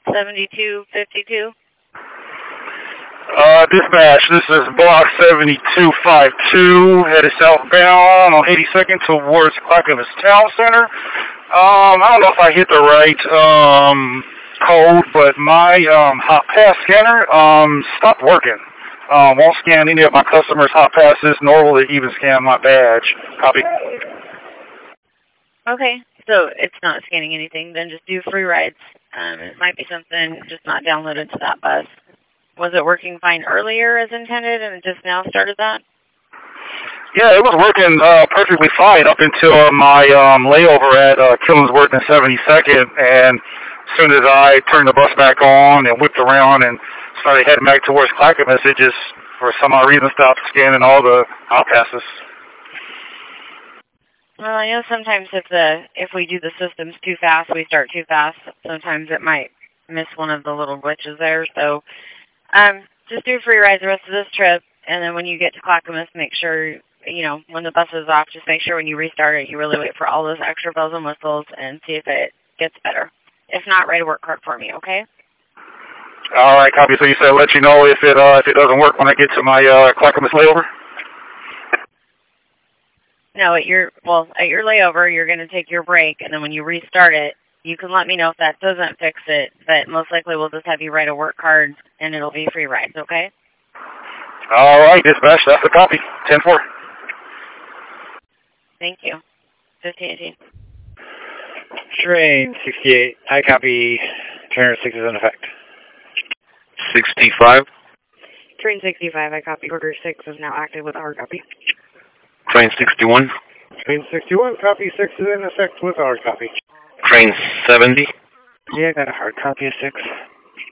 7252. Dispatch, this is block 7252, headed southbound on 82nd towards Clackamas Town Center. I don't know if I hit the right code, but my hot pass scanner stopped working. Won't scan any of my customers' hot passes, nor will it even scan my badge. Copy. Okay, so it's not scanning anything, then just do free rides. It might be something just not downloaded to that bus. Was it working fine earlier as intended and it just now started that? Yeah, it was working perfectly fine up until my layover at Killingsworth and 72nd, and as soon as I turned the bus back on and whipped around and started heading back towards Clackamas, it just, for some odd reason, stopped scanning all the hot passes. Well, I know sometimes if we do the systems too fast, we start too fast. Sometimes it might miss one of the little glitches there. So just do free rides the rest of this trip, and then when you get to Clackamas, make sure, when the bus is off, just make sure when you restart it, you really wait for all those extra bells and whistles and see if it gets better. If not, write a work card for me, okay? All right, copy. So you said let you know if it doesn't work when I get to my Clackamas layover? No, at your layover, you're going to take your break, and then when you restart it, you can let me know if that doesn't fix it, but most likely we'll just have you write a work card, and it'll be free rides, okay? All right, dispatch, that's the copy. 10-4. Thank you. 1518. Train 68, I copy. Trainer 6 is in effect. 65. Train 65, I copy. Order 6 is now active with our copy. Train 61. Train 61, copy. 6 is in effect with our copy. Train 70. Yeah, I got a hard copy of 6.